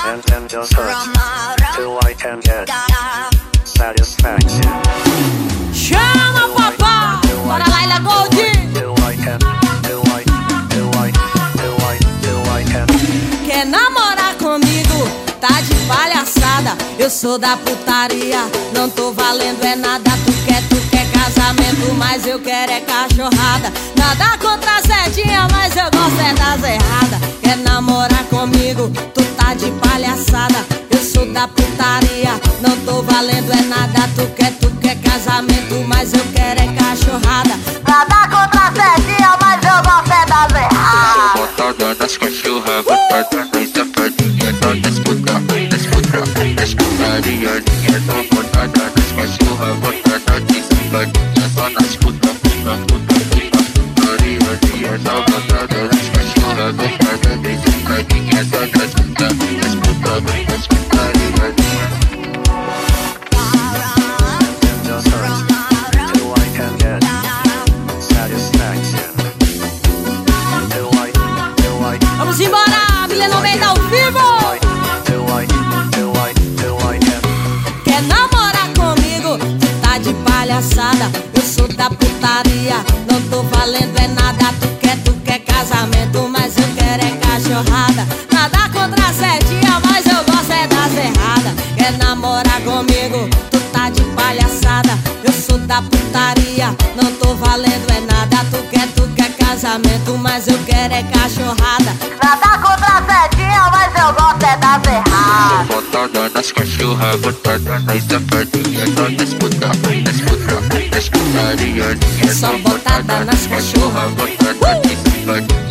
and just hurt till I can get satisfaction. Chama, papá! Bora lá, Ilha Gold! Till I can Quer namorar comigo? Tá de palhaçada. Eu sou da putaria, não tô valendo é nada. Tu quer casamento, mas eu quero é cachorrada. Nada contra a Zedinha, mas eu gosto é das erradas. Quer namorar comigo? Tu tá de palhaçada. Eu sou da putaria, não tô valendo é nada. Tu quer casamento, mas eu quero é cachorrada. Nada contra a Zedinha, mas eu gosto é das erradas. Botada nas cachorras, botada nas safadinhas, das putarias, botada nas cachorras, botada de safadinhas, só nas putarias, só botada nas cachorras, botada de safadinhas, só nas putarias. just hurt till I can get satisfaction. Vamos embora, Milena Almeida ao vivo! Quer namorar comigo? Tu tá de palhaçada. Eu sou da putaria, não tô valendo é nada. Tu quer casamento, mas eu quero é cachorrada. Nada contra a Zedinha, mas eu gosto é das erradas. Quer namorar comigo? Tu tá de palhaçada. Eu sou da putaria, não tô valendo é nada. Tu quer casamento, mas eu quero é cachorrada. Nada contra a Zedinha, mas eu gosto é das erradas. Botada nas cachorras, botada nas safadinhas, das putarias, Só botada nas cachorras. botada de safadinhas.